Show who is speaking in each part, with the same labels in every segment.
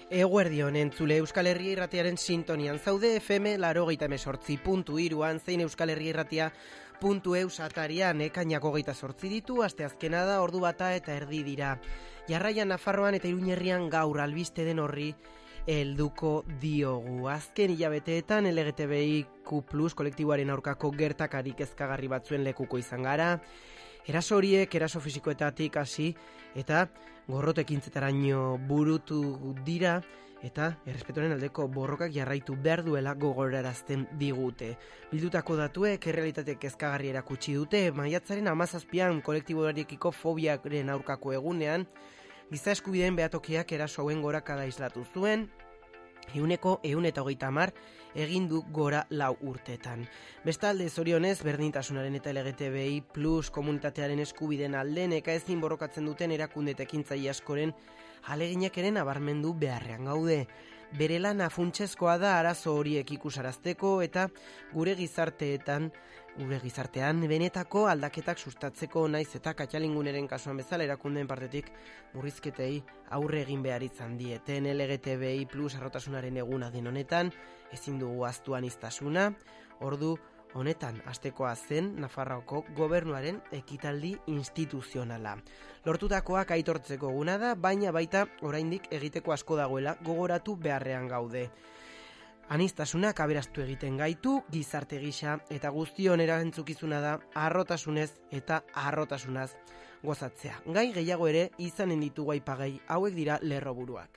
Speaker 1: Eguerdion entzule Euskal Herria Irratiaren sintonian zaude FM 88.3.3an zein Euskal Herria Irratia.eus atarian ekainak 28 ditu, asteazkena da, ordu bata eta erdi dira. Jarraian Nafarroan eta Iruñerrian gaur albiste den horri helduko diogu. Azken hilabeteetan LGTBIQ+ kolektiboaren aurkako gertakari kezkagarri batzuen lekuko izan gara. Eraso horiek, eraso fisikoetatik hasi eta gorrotekintzetaraino burutu dira eta errespetuaren aldeko borrokak jarraitu behar duela gogorarazten digute. Bildutako datuek errealitateak kezkagarri erakutsi dute, maiatzaren 17an kolektiboarekiko fobiaren aurkako egunean, giza eskubideen behatokiak eraso hauen gorakada islatu zuen, 130 egin du gora 4 urteetan. Bestalde, zorionez, berdintasunaren eta LGTBI+ komunitatearen eskubideen alde nekaezin borrokatzen duten erakunde eta ekintzaile askoren ahaleginak ere nabarmendu beharrean gaude. Bere lana funtsezkoa da arazo horiek ikusarazteko eta gure gizartean benetako aldaketak sustatzeko, naiz eta Katxalinguneren kasuan bezala erakundeen partetik murrizketei aurre egin behar izan dieten. LGTBI+ arrotasunaren eguna den honetan ezin dugu ahaztu aniztasuna. Ordu honetan hastekoa zen Nafarroako gobernuaren ekitaldi instituzionala. Lortutakoak aitortzeko eguna da, baina baita oraindik egiteko asko dagoela gogoratu beharrean gaude. Aniztasunak aberastu egiten gaitu, gizarte gisa eta guztion erantzukizuna da arrotasunez eta arrotasunaz gozatzea. Gai gehiago ere izanen ditugu aipagai, hauek dira lerroburuak.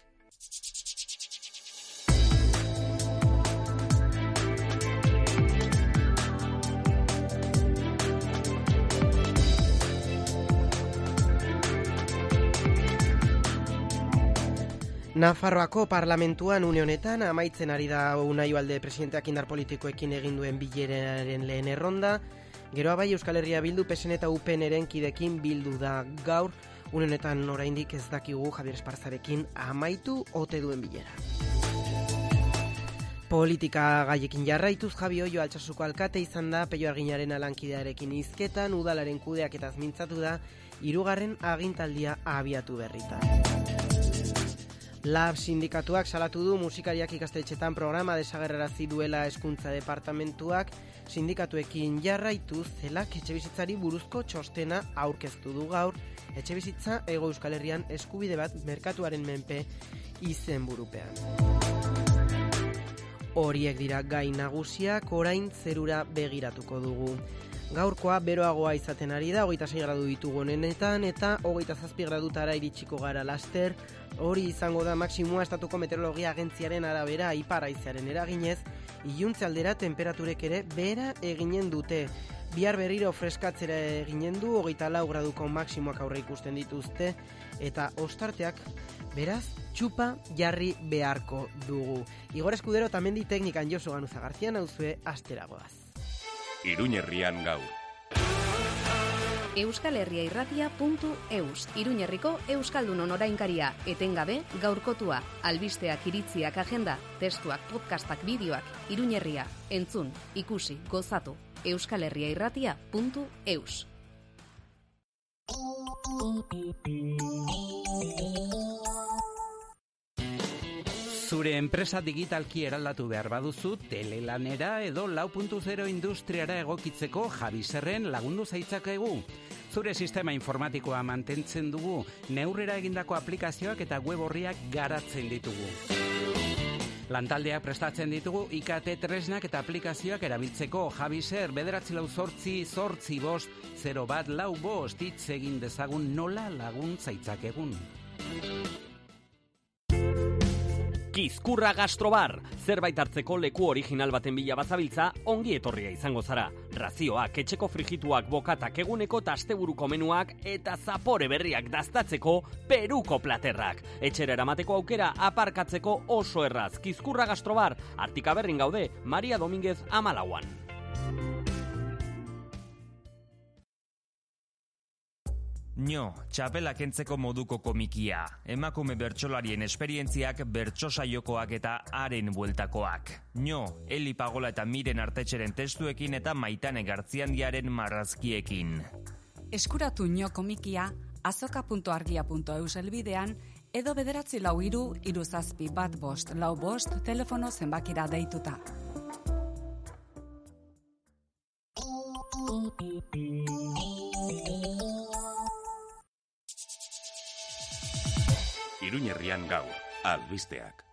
Speaker 1: Nafarroako parlamentuan une honetan amaitzen ari da Unai Ugalde presidenteak indar politikoekin egin duen bileraren lehen erronda. Geroa bai Euskal Herria Bildu, PSN eta UPNren kidekin bildu da gaur. Une honetan oraindik ez dakigu Javier Esparzarekin amaitu ote duen bilera. Politika gaiekin jarraituz, Javi Oio Altsasuko alkate izan da Peio Arginaren lankidearekin hizketan, udalaren kudeaketaz mintzatu da, 3. agintaldia abiatu berrita. Lab sindikatuak salatu du musikariak ikastetxetan programa desagerrarazi duela hezkuntza departamentuak. Sindikatuekin jarraituz, zelak etxebizitzari buruzko txostena aurkeztu du gaur, etxebizitza Hego Euskal Herrian eskubide bat merkatuaren menpe izenburupean. Horiek dira gai nagusiak, orain zerura begiratuko dugu. Gaurkoa beroagoa izaten ari da, 26 gradu ditugu honetan eta 27 gradutara iritsiko gara laster. Hori izango da maksimoa Estatuko Meteorologia Agentziaren arabera ipar haizearen eraginez, iluntze aldera temperaturek ere behera eginen dute. Bihar berriro freskatzera eginen du, 24 graduko maksimoak aurre ikusten dituzte, eta ostarteak beraz txupa jarri beharko dugu. Igor Eskudero eta Mendi teknikan Josu Ganuza Garzian hauzue asteragoaz.
Speaker 2: Iruñerrian gaur.
Speaker 3: euskalherriairratia.eus, Iruñerriko Euskaldunon orainkaria, etengabe gaurkotua, albisteak, iritziak, agenda, testuak, podcastak, bideoak, Iruñerria, entzun, ikusi, gozatu, euskalherriairratia.eus.
Speaker 4: Zure enpresa digitalki eraldatu behar baduzu, telelanera edo 4.0 industriara egokitzeko Javiserren lagundu zaitzakegu. Zure sistema informatikoa mantentzen dugu, neurrera egindako aplikazioak eta web orriak garatzen ditugu. Lantaldeak prestatzen ditugu IKT tresnak eta aplikazioak erabiltzeko. Javiser 984-845-0145 hitz egin dezagun nola lagun zaitzakegun.
Speaker 5: Kizkurra Gastrobar, zerbait hartzeko leku original baten bila bazabiltza, ongi etorria izango zara. Razioak, etxeko frigituak, bokatak, eguneko eta asteburuko menuak eta zapore berriak daztatzeko peruko platerrak. Etxera eramateko aukera aparkatzeko oso erraz. Kizkurra Gastrobar, Artikaberrin gaude, Maria Dominguez 14an.
Speaker 6: Nio, txapela kentzeko moduko komikia. Emakume bertsolarien esperientziak, bertsosaiokoak eta haren bueltakoak. Nio, Eli Pagola eta Miren Artetxeren testuekin eta Maitane Gartziandiaren marrazkiekin.
Speaker 7: Eskuratu Nio komikia azoka.argia.eus helbidean edo 943-375-15 telefono zenbakira deituta.
Speaker 2: Iruñerrian gaur, albisteak.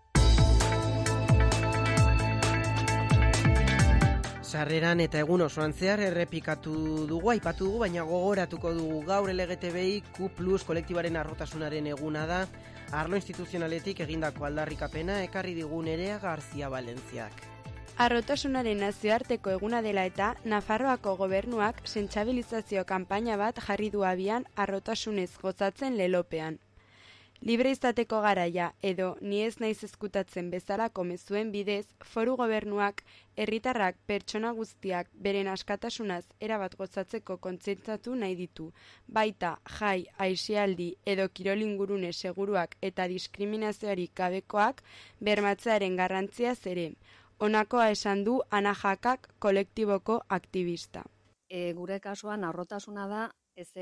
Speaker 1: Sarreran eta egun osoan zehar errepikatu dugu, aipatu dugu, baina gogoratuko dugu gaur LGTBIQ+ kolektibaren arrotasunaren eguna da, arlo instituzionaletik egindako aldarrikapena ekarri digu Nerea Garzia Valentziak.
Speaker 8: Arrotasunaren nazioarteko eguna dela eta Nafarroako gobernuak sentsibilizazio kanpaina bat jarri du abian arrotasunez gozatzen lelopean. Libre izateko garaia edo ni ez naiz ezkutatzen bezalako mezuen bidez, foru gobernuak herritarrak pertsona guztiak beren askatasunaz erabat gozatzeko kontzientziatu nahi ditu. Baita jai, aisialdi edo kirol ingurune seguruak eta diskriminazioari gabekoak bermatzearen garrantziaz ere. Honakoa esan du Ana Jakak kolektiboko aktivista.
Speaker 9: Gure kasuan arrotasuna da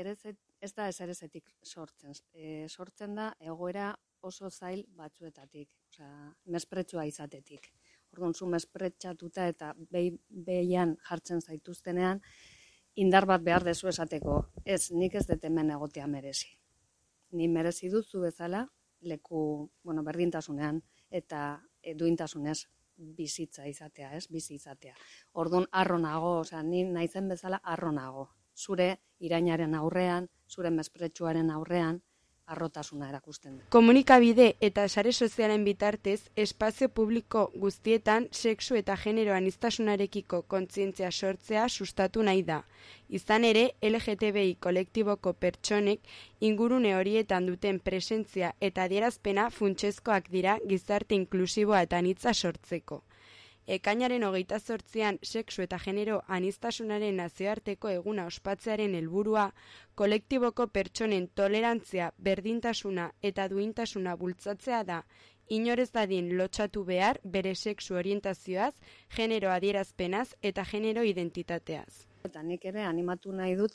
Speaker 9: ez da ezerezetik sortzen. Sortzen da egoera oso zail batzuetatik, mespretsua izatetik. Orduan, zu mespretsatuta eta behian jartzen zaituztenean, indar bat behar dezu esateko. Ez, nik ez dut hemen egotea merezi. Ni merezi duzu bezala leku, berdintasunean eta duintasunez bizitza izatea, bizi izatea. Orduan, arro nago, ni naizen bezala arro nago. Zure irainaren aurrean, zure mespretsuaren aurrean, arrotasuna erakusten du.
Speaker 8: Komunikabide eta sare sozialen bitartez, espazio publiko guztietan sexu eta genero aniztasunarekiko kontzientzia sortzea sustatu nahi da. Izan ere, LGTBI kolektiboko pertsonek ingurune horietan duten presentzia eta adierazpena funtsezkoak dira gizarte inklusiboa eta anitza sortzeko. Ekainaren 28an sexu eta genero aniztasunaren nazioarteko eguna ospatzearen helburua, kolektiboko pertsonen tolerantzia, berdintasuna eta duintasuna bultzatzea da, inorez dadin lotsatu behar bere sexu orientazioaz, genero adierazpenaz eta genero identitateaz.
Speaker 9: Eta nik ere animatu nahi dut,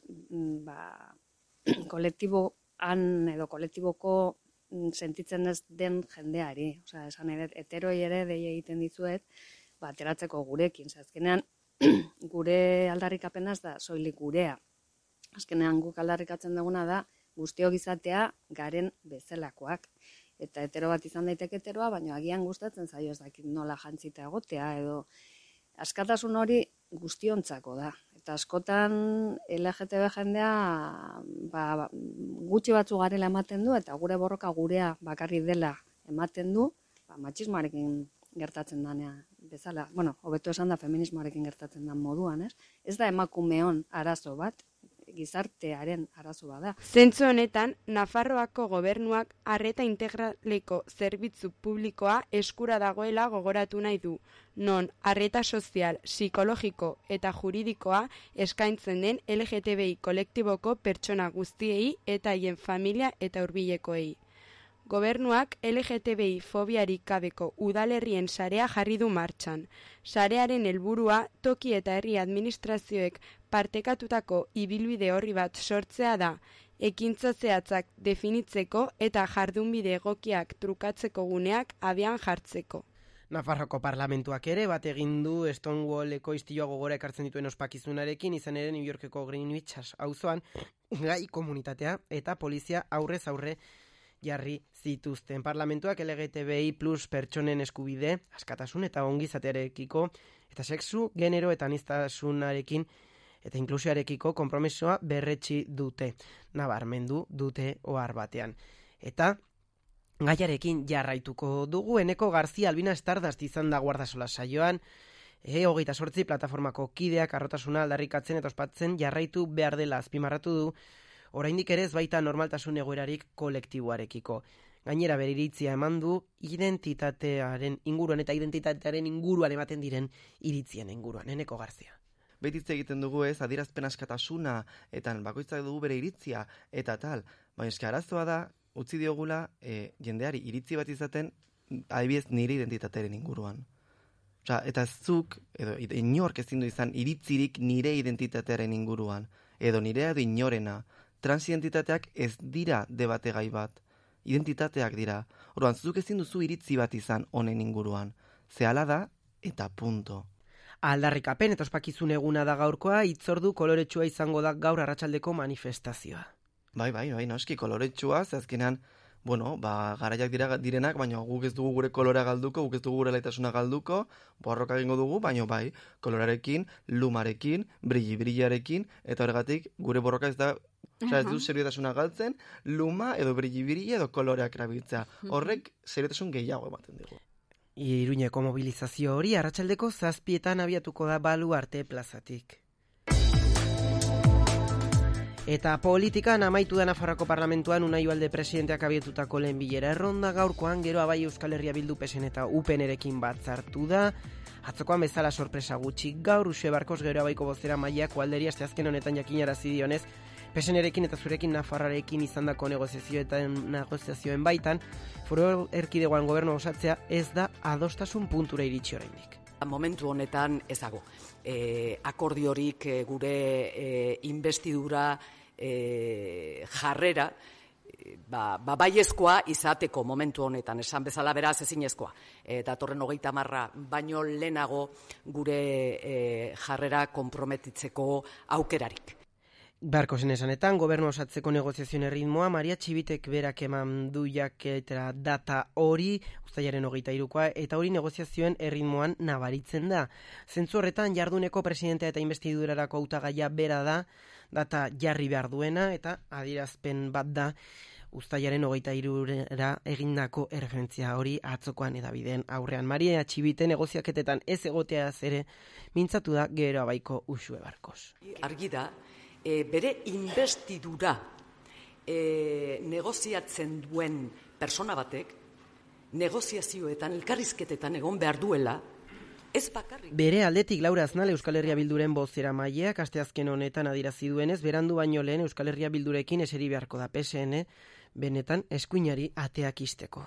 Speaker 9: kolektiboan edo kolektiboko sentitzen ez den jendeari. Esan ere, heteroi ere dei egiten dizuet, ateratzeko gurekin. Azkenean, gure aldarrikapena ez da soilik gurea. Azkenean guk aldarrikatzen duguna da guztiok izatea garen bezalakoak. Eta hetero bat izan daiteke heteroa, baina agian gustatzen zaio ez dakit nola jantzita egotea edo askatasun hori guztiontzako da. Eta askotan LGTB jendea gutxi batzu garela ematen du eta gure borroka gurea bakarri dela ematen du, matxismoarekin gertatzen danean bezala, hobeto esan da feminismoarekin gertatzen den moduan, ez? Ez da emakumeon arazo bat, gizartearen arazo bada.
Speaker 8: Zentzu honetan, Nafarroako gobernuak arreta integraleko zerbitzu publikoa eskura dagoela gogoratu nahi du, non arreta sozial, psikologiko eta juridikoa eskaintzen den LGTBI kolektiboko pertsona guztiei eta haien familia eta hurbilekoei. Gobernuak LGTBI fobiarik gabeko udalerrien sarea jarri du martxan. Sarearen helburua toki eta herri administrazioek partekatutako ibilbide horri bat sortzea da, ekintza zehatzak definitzeko eta jardunbide egokiak trukatzeko guneak abian jartzeko.
Speaker 1: Nafarroko parlamentuak ere bat egin du Stonewalleko istilua gogora ekartzen dituen ospakizunarekin, izan ere New Yorkeko Greenwich auzoan gai komunitatea eta polizia aurrez aurre jarri zituzten. Parlamentuak LGTBI+ pertsonen eskubide, askatasun eta ongizatearekiko eta sexu, genero eta aniztasunarekin eta inklusioarekiko konpromisoa berretsi dute. Nabarmendu dute ohar batean. Eta gaiarekin jarraituko dugu. Eneko Garzia Albina Stardust izan da Guardasola saioan. 28 plataformako kideak arrotasuna aldarrikatzen eta ospatzen jarraitu behar dela azpimarratu du, oraindik ere ez baita normaltasun egoerarik kolektiboarekiko. Gainera bere iritzia eman du identitatearen inguruan eta identitatearen inguruan ematen diren iritzien inguruan. Eneko Garzia.
Speaker 10: Beti hitz egiten dugu ez, adierazpen askatasuna eta bakoitzak dugu bere iritzia eta tal. Baina eske arazoa da, utzi diogula jendeari iritzi bat izaten adibidez nire identitatearen inguruan. Eta zuk, edo inork ezin du izan iritzirik nire identitatearen inguruan, edo nirea edo inorena. Transidentitateak ez dira debate gai bat. identitateak dira. Orduan, zuk ezin duzu iritzi bat izan honen inguruan. Zehala da, eta punto.
Speaker 1: Aldarrikapen eta ospakizun eguna da gaurkoa, hitzordu koloretsua izango da gaur arratsaldeko manifestazioa.
Speaker 10: Bai, noski koloretsua, ze azkenean, garaiak direnak, baina guk ez dugu gure kolorea galduko, guk ez dugu gure laitasuna galduko, borroka egingo dugu, baina bai, kolorarekin, lumarekin, brilli-brillarekin, eta horregatik gure borroka ez da, ez du seriotasuna galtzen, luma edo brilli-brilla edo koloreak erabiltzea. Horrek seriotasun gehiago ematen dugu.
Speaker 1: Iruñeko mobilizazio hori arratsaldeko 7:00 abiatuko da Baluarte plazatik. Eta politikan amaitu da Nafarroako Parlamentuan Unai Ugalde presidenteak abiatutako lehen bilera erronda, gaurkoan geroa bai Euskal Herria Bildu PSN eta UPNrekin batzartu da. Atzokoan bezala sorpresa gutxi gaur Uxue Barkos geroa baiko bozera maiak Ugalderia asteazken honetan jakinarazi dionez, PSNrekin eta zurekin Nafarroarekin izandako negoziazioen baitan, Foru Erkidegoan gobernu osatzea ez da adostasun puntura iritsi oraindik.
Speaker 11: Momentu honetan ez dago. Akordiorik gure investidura jarrera baiezkoa izateko momentu honetan, esan bezala beraz ezinezkoa. Datorren 30 baino lehenago gure jarrera konprometitzeko aukerarik.
Speaker 1: Barkosen esanetan, gobernu osatzeko negoziazioen erritmoa, Maria Txibitek berak eman du jaketera data hori, uztailaren 23koa, eta hori negoziazioen erritmoan nabaritzen da. Zentzu horretan, jarduneko presidentea eta investidurarako hautagaia bera da, data jarri behar duena, eta adierazpen bat da, uztailaren 23ra egindako erreferentzia hori atzokoan edabideen aurrean. Maria Txibite negoziaketetan ez egoteaz ere, mintzatu da geroa baiko Uxue Barkos.
Speaker 11: Argi da, bere investidura negoziatzen duen persona batek, negoziazioetan, elkarrizketetan egon behar duela, ez bakarrik.
Speaker 1: Bere aldetik Laura Aznal Euskal Herria Bilduren bozera maileak asteazken honetan adierazi duenez, berandu baino lehen Euskal Herria Bildurekin eseri beharko da PSN, benetan eskuinari ateak ixteko.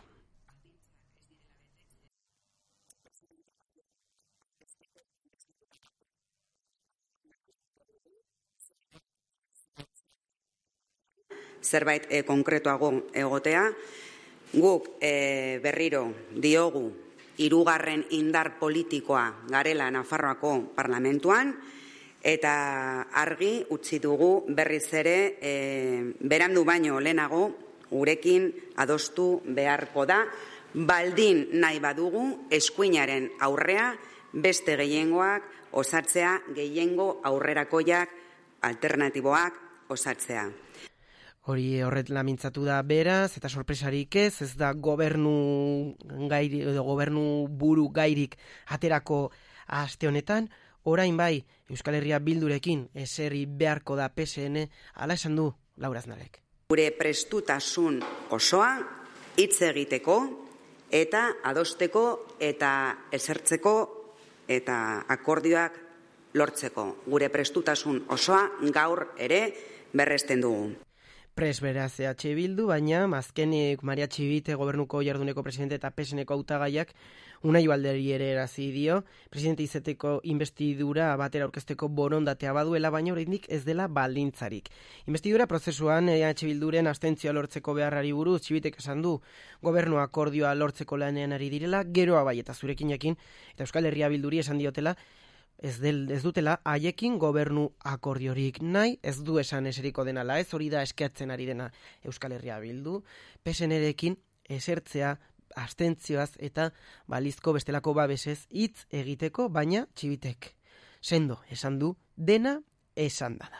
Speaker 12: Zerbait konkretuago egotea, guk berriro diogu 3. indar politikoa garela Nafarroako Parlamentuan, eta argi utzi dugu berriz ere berandu baino lehenago gurekin adostu beharko da, baldin nahi badugu eskuinaren aurrea beste gehiengoak osatzea, gehiengo aurrerakoiak alternatiboak osatzea.
Speaker 1: Hori horretla mintzatu da beraz, eta sorpresarik ez da gobernu buru gairik aterako aste honetan, orain bai Euskal Herria Bildurekin eserri beharko da PSN, hala esan du Laura Aznalek.
Speaker 12: Gure prestutasun osoa hitz egiteko eta adosteko eta esertzeko eta akordioak lortzeko. Gure prestutasun osoa gaur ere berresten dugu.
Speaker 1: Pres beraz EH Bildu, baina azkenik Maria Txibite gobernuko jarduneko presidente eta PSNeko hautagaiak Unai Ualderi ere erazi dio, presidente izeteko investidura batera aurkezteko borondatea baduela, baina oraindik ez dela baldintzarik. Investidura prozesuan EH Bilduren abstentzioa lortzeko beharrari buruz Txibitek esan du gobernu akordioa lortzeko lanean ari direla, geroa bai eta zurekin jakin, eta Euskal Herria Bilduri esan diotela, ez dutela haiekin gobernu akordiorik nahi, ez du esan eseriko denala, ez hori da eskatzen ari dena Euskal Herria Bildu, PSNrekin esertzea, abstentzioaz eta balizko bestelako babesez hitz egiteko, baina Txibitek sendo esan du, dena esan da dago.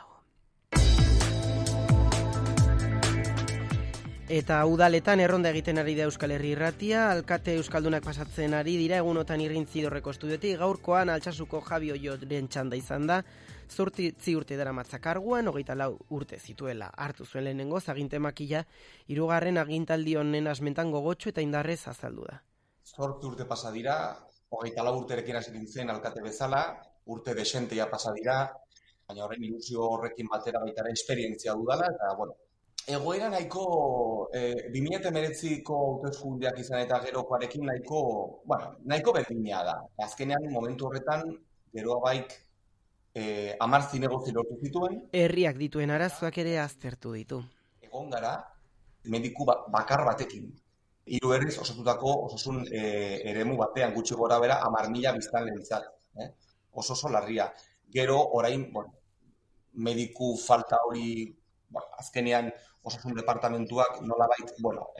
Speaker 1: Eta udaletan erronda egiten ari da Euskal Herri Irratia, alkate euskaldunak pasatzen ari dira egunotan Irrintzi Dorreko estudiotik, gaurkoan Altsasuko Javi Oioren txanda izan da, 8 urte daramatza karguan, 24 urte zituela hartu zuen lehenengo, aginte makila, 3. agintaldi honen asmentan gogotsu eta indarrez azaldu da.
Speaker 13: 8 urte pasa dira, 24 urterekin hasi nintzen alkate bezala, urte desentea pasa dira, baina horren ilusio horrekin batera baita ere esperientzia dudala, eta bueno, egoera nahiko 2019ko hauteskundeak izan eta gerokoarekin nahiko berdina da. Azkenean momentu horretan geroa baik 10 zinegotzi lortu zituen.
Speaker 1: Herriak dituen arazoak ere aztertu ditu.
Speaker 13: Egon gara, mediku bakar batekin. 3 herriz osatutako osasun eremu batean gutxi gora bera 10.000 biztanleentzat. Oso larria. Gero, orain, mediku falta hori, azkenean osasun departamentuak nolabait,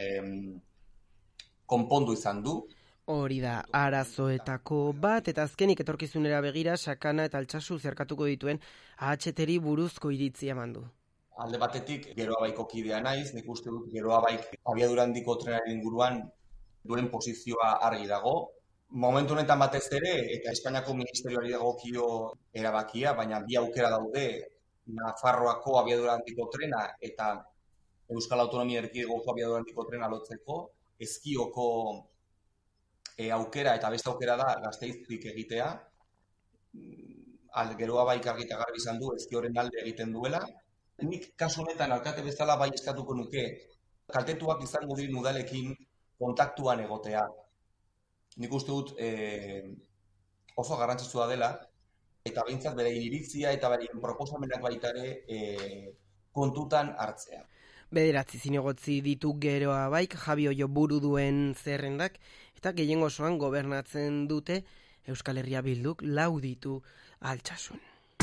Speaker 13: konpondu izan du.
Speaker 1: Hori da, arazoetako bat, eta azkenik etorkizunera begira, Sakana eta Altsasu zerkatuko dituen AHT-ri buruzko iritzia eman du.
Speaker 13: Alde batetik, Geroabaiko kidea naiz, nik uste dut Geroabaik abiadura handiko trenaren inguruan duen posizioa argi dago. Momentu honetan batez ere, eta Espainiako ministerioari dagokio erabakia, baina bi aukera daude, Nafarroako abiadura handiko trena eta Euskal Autonomia Erkidegoko abiadura handiko trena lotzeko, Ezkioko aukera eta beste aukera da Gasteiztik egitea. Geroabaik argi eta garbi izan du Ezki horren alde egiten duela. Nik kasu honetan alkate bezala bai eskatuko nuke, kaltetuak izango diren udalekin kontaktuan egotea. Nik uste dut oso garrantzitsua dela, eta behintzat bere iritzia eta bere proposamenak baita ere kontutan hartzea.
Speaker 1: 9 zinegotzi ditu Geroabaik, Javi Oio buru duen zerrendak, eta gehiengo osoan gobernatzen dute Euskal Herria Bilduk 4 ditu Altsasun.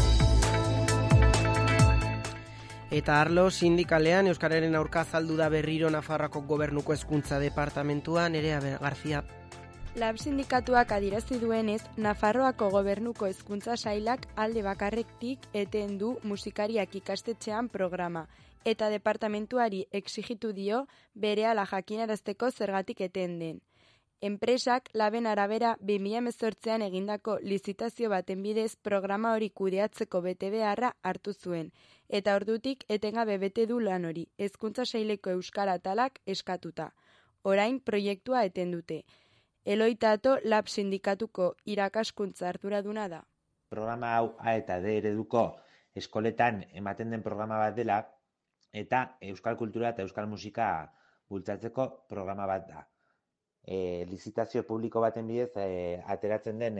Speaker 1: Eta arlo sindikalean Euskararen aurka azaldu da berriro Nafarroako Gobernuko Hezkuntza Departamentuan, Nerea Garzia.
Speaker 8: Lab sindikatuak adierazi duenez, Nafarroako Gobernuko Hezkuntza Sailak alde bakarretik eten du musikariak ikastetxean programa, eta departamentuari exigitu dio berehala jakinarazteko zergatik eten den. Enpresak Laben arabera 2018an egindako lizitazio baten bidez programa hori kudeatzeko betebeharra hartu zuen, eta ordutik etengabe bete du lan hori, Hezkuntza Saileko Euskara atalak eskatuta. Orain proiektua eten dute. Eloi Tato Lab sindikatuko irakaskuntza arduraduna da.
Speaker 14: Programa hau A eta D ereduko eskoletan ematen den programa bat dela, eta euskal kultura eta euskal musika bultzatzeko programa bat da. Lizitazio publiko baten bidez ateratzen den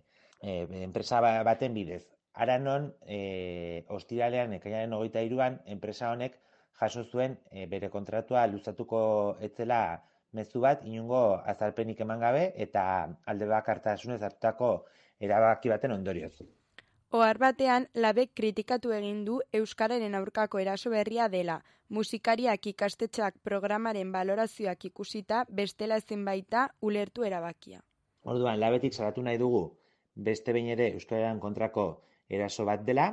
Speaker 14: enpresa baten bidez. Ara non, ostiralean ekainaren 23an, enpresa honek jaso zuen bere kontratua luzatuko etzela mezu bat, inongo azalpenik eman gabe eta alde bakartasunez hartutako erabaki baten ondorioz.
Speaker 8: Ohar batean, Labek kritikatu egin du Euskararen aurkako eraso berria dela, musikariak ikastetxeak programaren balorazioak ikusita bestela ezin baita ulertu erabakia.
Speaker 14: Orduan, Labetik salatu nahi dugu beste behin ere Euskararen kontrako eraso bat dela,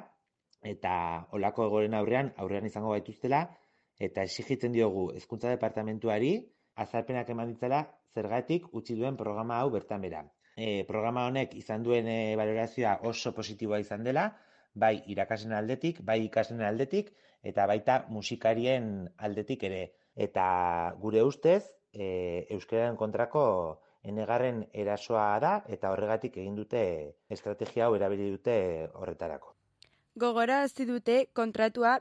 Speaker 14: eta olako egoren aurrean izango baituztela, eta exigitzen diogu Hezkuntza Departamentuari azalpenak eman ditzala zergatik utzi duen programa hau bertan bera. Programa honek izan duen balorazioa oso positiboa izan dela, bai irakasleen aldetik, bai ikasleen aldetik, eta baita musikarien aldetik ere. Eta gure ustez, euskararen kontrako enegarren erasoa da, eta horregatik egin dute estrategia hau erabili dute horretarako.
Speaker 8: Gogorarazi dute kontratua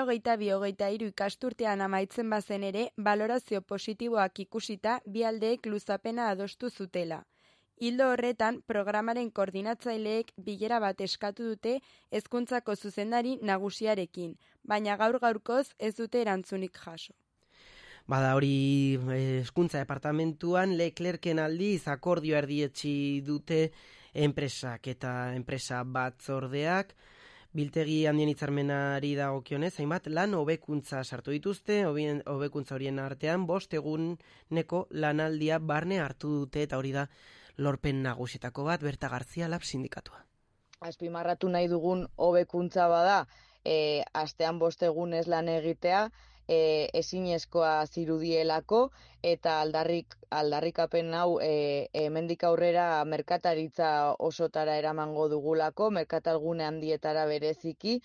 Speaker 8: 2022-23 ikasturtean amaitzen bazen ere, balorazio positiboak ikusita bi aldeek luzapena adostu zutela. Hildo horretan, programaren koordinatzaileek bilera bat eskatu dute hezkuntzako zuzendari nagusiarekin, baina gaur-gaurkoz ez dute erantzunik jaso.
Speaker 1: Bada hori hezkuntza departamentuan Leclerken aldiz akordioa erdietsi dute enpresak eta enpresa batzordeak, biltegi handien hitzarmenari dagokionez, hainbat lan hobekuntza sartu dituzte, hobekuntza horien artean 5 eguneko lanaldia barne hartu dute, eta hori da lorpen nagusietako bat, Berta Garzia Lab sindikatua.
Speaker 15: Azpimarratu nahi dugun hobekuntza bada, astean 5 egunez lan egitea, ezinezkoa zirudielako, eta aldarrikapen hau hemendik aurrera merkataritza osotara eramango dugulako, merkatalgune handietara bereziki,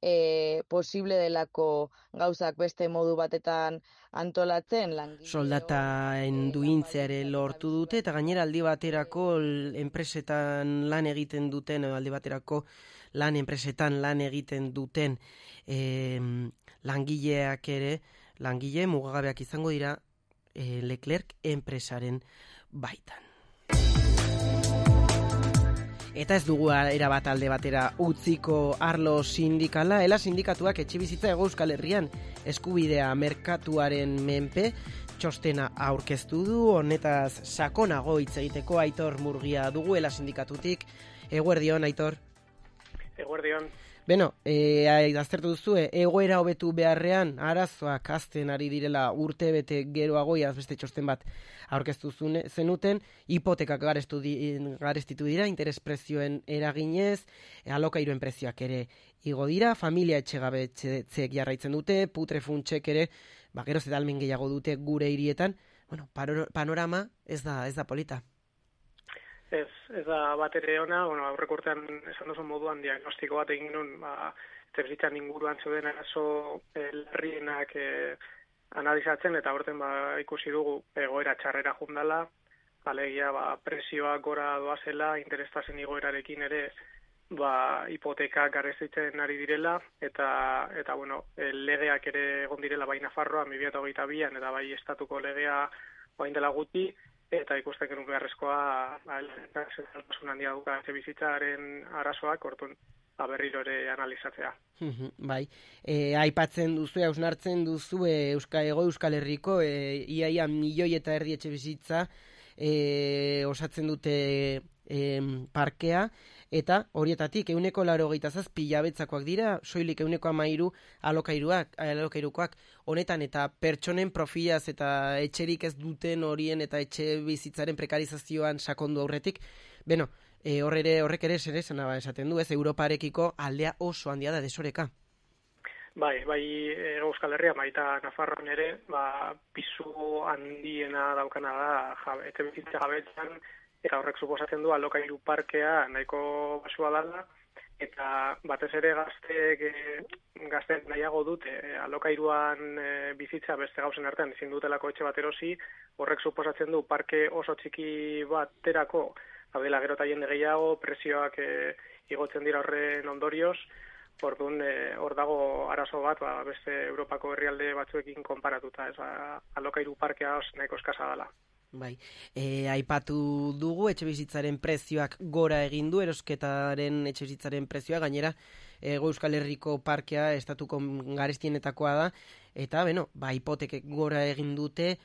Speaker 15: posible delako gauzak beste modu batetan antolatzen.
Speaker 1: Soldataen duintzeare lortu dute, eta gainera aldi baterako enpresetan lan egiten duten, aldi baterako enpresetan lan egiten duten langileak ere, langile mugagabeak izango dira Leclerc enpresaren baitan. Eta ez dugu erabat alde batera utziko arlo sindikala, ela sindikatuak etxebizitza Hego Euskal Herrian eskubidea merkatuaren menpe txostena aurkeztu du, honetaz sakonago hitz egiteko Aitor Murgia dugu ela sindikatutik. Eguerdion, Aitor.
Speaker 16: Eguerdion.
Speaker 1: Beno, aztertu duzu, egoera hobetu beharrean arazoak hazten ari direla urte bete geroago beste txosten bat aurkeztu zenuten, hipotekak garestitu dira, interesprezioen eraginez, alokairuen prezioak ere igo dira, familia etxegabetzeek jarraitzen dute, putrefuntsek ere, geroz eta almen gehiago dute gure hirietan. Bueno, panorama ez da polita.
Speaker 16: Ez da bat ere ona, aurreko urtean esan duzun moduan diagnostiko bat egin nuen, etxebizitzan inguruan zeuden arazo larrienak analizatzen, eta horten ikusi dugu egoera txarrera jundala, alegia presioak gora doazela, interestasen igoerarekin ere hipotekak garestitzen ari direla, eta legeak ere egon direla bai Nafarroa 2022an eta bai estatuko legea bain dela gutxi, eta ikusten genuen beharrezkoa zentraltasun handia duka etxebizitzaren arazoak, orduan berriro ere analizatzea.
Speaker 1: Bai, aipatzen duzu, hausnartzen duzu Hego Euskal Herriko iaia 1,5 milioi etxebizitza osatzen dute parkea, eta horietatik 87 jabetzakoak dira, soilik 13 alokairukoak. Honetan eta pertsonen profilaz eta etxerik ez duten horien eta etxe bizitzaren prekarizazioan sakondu aurretik. Beno, horrek ere zer esana esaten du, ez Europarekiko aldea oso handia da desoreka.
Speaker 16: Bai, Euskal Herria, baita Nafarroan ere, pisu handiena daukana da etxe bizitza jabetzan, eta horrek suposatzen du alokairu parkea nahiko basua dela, eta batez ere gazteek nahiago dute alokairuan bizitza beste gauzen artean ezin dutelako etxe bat erosi, horrek suposatzen du parke oso txiki baterako daudela gero eta jende gehiago, presioak igotzen dira horren ondorioz, orduan hor dago arazo bat beste Europako herrialde batzuekin konparatuta, alokairu parkea nahiko eskasa dela.
Speaker 1: Bai, aipatu dugu etxebizitzaren prezioak gora egin du, erosketaren etxebizitzaren prezioa, gainera Hego Euskal Herriko parkea estatuko garestienetakoa da, eta hipotekek gora egin dute,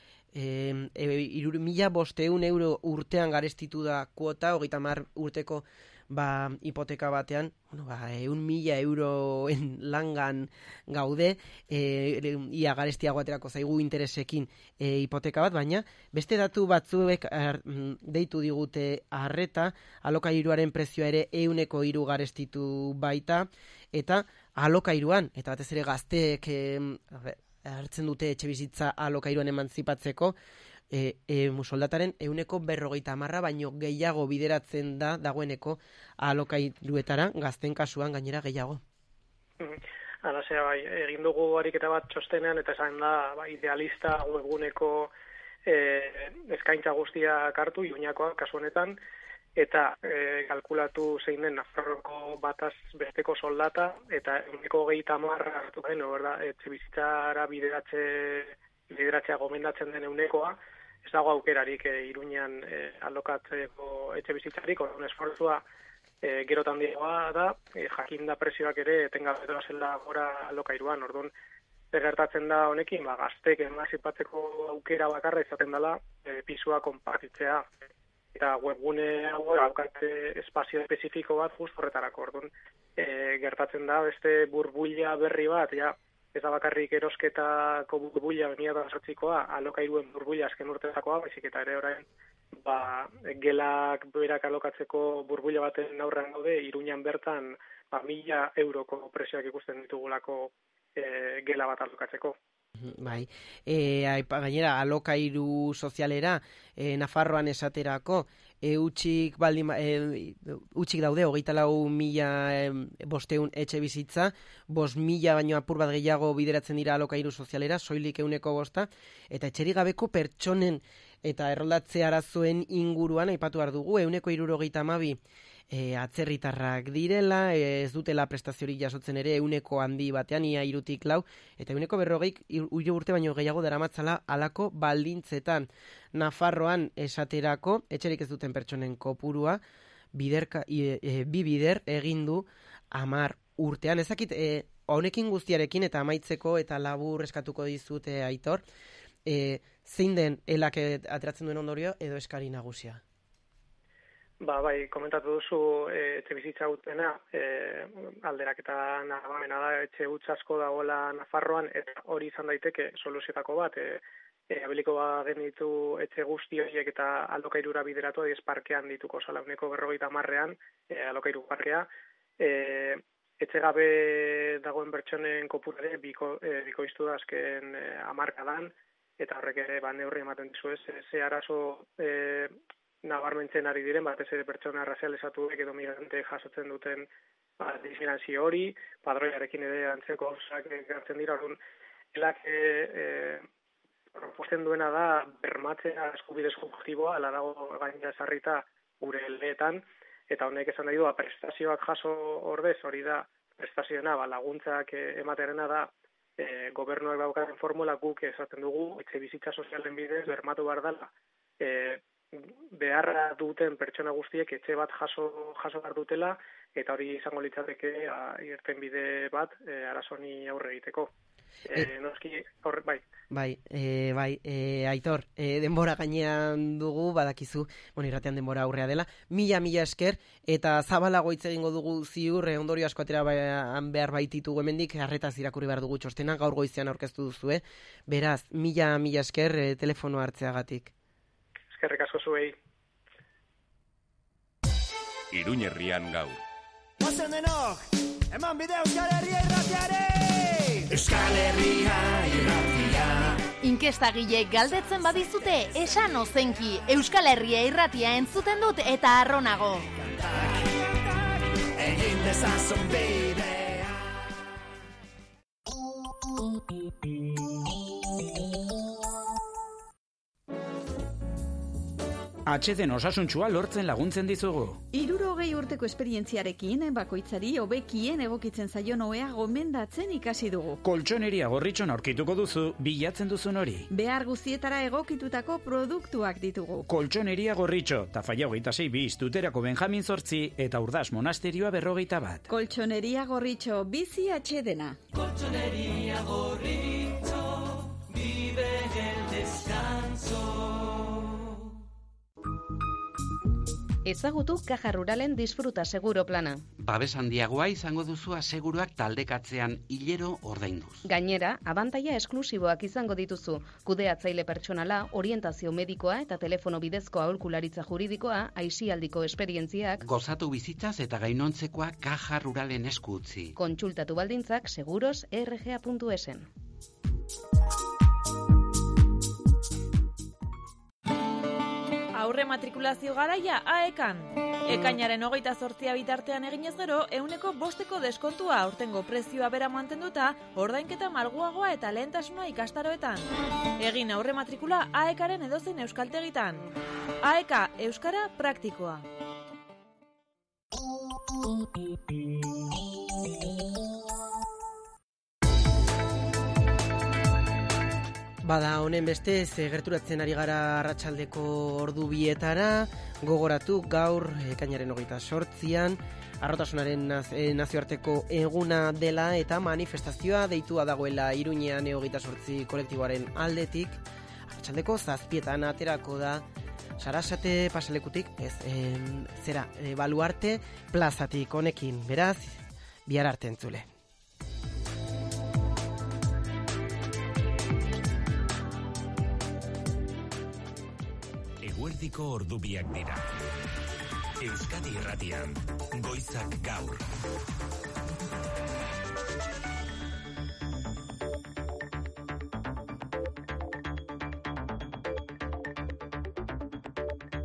Speaker 1: 3.500 euro urtean garestitu da kuota, 30 urteko hipoteka batean, 1.000 euroen langan gaude, ia garestiago aterako zaigu interesekin hipoteka bat, baina beste datu batzuek deitu digute arreta, alokairuaren prezioa ere 103 garestitu baita, eta alokairuan, eta batez ere gazteek hartzen dute etxe bizitza alokairuan emantzipatzeko, soldataren 50% baino gehiago bideratzen da dagoeneko alokairuetara, gazten kasuan gainera gehiago.
Speaker 16: Alasea, egin dugu ariketa bat txostenean, eta esan da, idealista webguneko eskaintza guztiak hartu, Iruñakoa kasu honetan, eta kalkulatu zein den Nafarroko bataz besteko soldata, eta 50% hartu geno, etxe bizitzara bideratzea gomendatzen den 100%, ez dago aukerarik Iruñan alokatzeko etxe bizitzarik, orduan esfortzua gerotan handiagoa da, jakinda presioak ere etengabe doazela gora alokairuan, orduan gertatzen da honekin, gaztek emantzipatzeko aukera bakarra izaten dela pisua konpartitzea, eta webgune hau daukate espazio espezifiko bat just horretarako, orduan gertatzen da beste burbuila berri bat, ez da bakarrik erosketako burbuila 2008koa, alokairuen burbuila azken urtetakoa, baizik eta ere orain gelak berak alokatzeko burbuila baten aurrean gaude, Iruñan bertan 1.000 euroko presioak ikusten ditugulako gela bat alokatzeko.
Speaker 1: Bai, gainera alokairu sozialera Nafarroan esaterako utxik daude 24.500 etxe bizitza, 5.000 baino apur bat gehiago bideratzen dira alokairu sozialera, soilik 105, eta etxerik gabeko pertsonen eta erroldatze arazoen inguruan aipatu behar dugu, 172 atzerritarrak direla, ez dutela prestaziorik jasotzen ere 100 handi batean, ia 3-4, eta 140 urte baino gehiago daramatzala alako baldintzetan. Nafarroan esaterako, etxerik ez duten pertsonen kopurua, bi bider egin du 10 urtean. Ezakit, honekin guztiarekin eta amaitzeko eta labur eskatuko dizute Aitor, zein den elak ateratzen duen ondorio edo eskari nagusia?
Speaker 16: Bai, komentatu duzu etxe bizitza utena, alderak eta nabamena da, etxe huts asko dagoela Nafarroan, eta hori izan daiteke soluziotako bat, abiliko genitu etxe guzti horiek eta alokairura bideratu, ez parkean dituko salauneko 50an, alokairu parkea, etxe gabe dagoen pertsonen kopurare bikoiztu da azken hamarkadan, eta horrek ere neurri ematen dizu ez, ze arazo nabarmentzen ari diren, batez ere pertsona razializatuek edo migrante jasotzen duten diskriminazio hori, padroiarekin ere antzeko gauzak gertzen dira, orduan, elak proposten duena da bermatzea eskubide subjektiboa, ala dago gainera ezarrita gure legeetan, eta honek esan nahi du, prestazioak jaso ordez, hori da prestazioena, laguntzak ematearena da, gobernuak daukaten formula guk esaten dugu, etxe bizitza sozialen bidez bermatu behar dela, beharra duten pertsona guztiek etxe bat jaso behar dutela, eta hori izango litzateke irten bide bat arazoni aurre egiteko. Noski, bai.
Speaker 1: Bai, Aitor, denbora gainean dugu, badakizu, irratean denbora aurrea dela, mila esker, eta zabalago hitz egingo dugu ziur, ondorio asko atera behar baititugu hemendik, arretaz irakurri behar dugu txostena, gaur goizean aurkeztu duzu, beraz, mila esker telefono hartzeagatik.
Speaker 16: Eskerrik asko zuei.
Speaker 2: Iruñerrian gaur.
Speaker 17: Ozen denok, eman bide Euskal Herria irratiare! Euskal Herria irratia.
Speaker 18: Inkestagile galdetzen badizute, esan ozenki, Euskal Herria irratia entzuten dut eta arronago.
Speaker 17: Egin dezazun bidea.
Speaker 4: Atxeden osasuntsua lortzen laguntzen dizugu.
Speaker 19: 60 urteko esperientziarekin, bakoitzari hobekien egokitzen zaion ohea gomendatzen ikasi dugu.
Speaker 4: Koltxoneria Gorritxon aurkituko duzu, bilatzen duzun hori.
Speaker 19: Behar guztietara egokitutako produktuak ditugu.
Speaker 4: Koltxoneria Gorritxo, Tafaia 26 bis, Tuterako Benjamin 8 eta Urdas Monasterioa 51.
Speaker 19: Koltxoneria Gorritxo, bizi atxedena.
Speaker 17: Koltxoneria Gorritxo, vive el descanso.
Speaker 3: Ezagutu Caja Ruralen disfruta seguro plana.
Speaker 20: Babes handiagoa izango duzu aseguruak taldekatzean hilero ordainduz.
Speaker 3: Gainera, abantaila esklusiboak izango dituzu. Kudeatzaile pertsonala, orientazio medikoa eta telefono bidezko aholkularitza juridikoa, aisialdiko esperientziak.
Speaker 20: Gozatu bizitzaz eta gainontzekoa Caja Ruralen esku utzi.
Speaker 3: Kontsultatu baldintzak seguros.rga.esen.
Speaker 21: Aurre matrikulazio garaia AEKan. Ekainaren 28 bitartean eginez gero, 5% deskontua aurtengo prezioa bera mantenduta, ordainketa malguagoa eta lehentasuna ikastaroetan. Egin aurre matrikula AEKaren edozein euskaltegitan. AEK, euskara praktikoa.
Speaker 1: Bada, honen beste, gerturatzen ari gara arratsaldeko ordu bietara, gogoratu gaur, ekainaren 28an, arrotasunaren nazioarteko eguna dela eta manifestazioa deitua dagoela Iruñean 28 kolektiboaren aldetik, arratsaldeko 7etan aterako da, Sarasate pasalekutik, Baluarte plazatik honekin, beraz, bihar arte entzule.
Speaker 22: Eguerdiko ordubiak dira. Euskadi irratian, goizak gaur.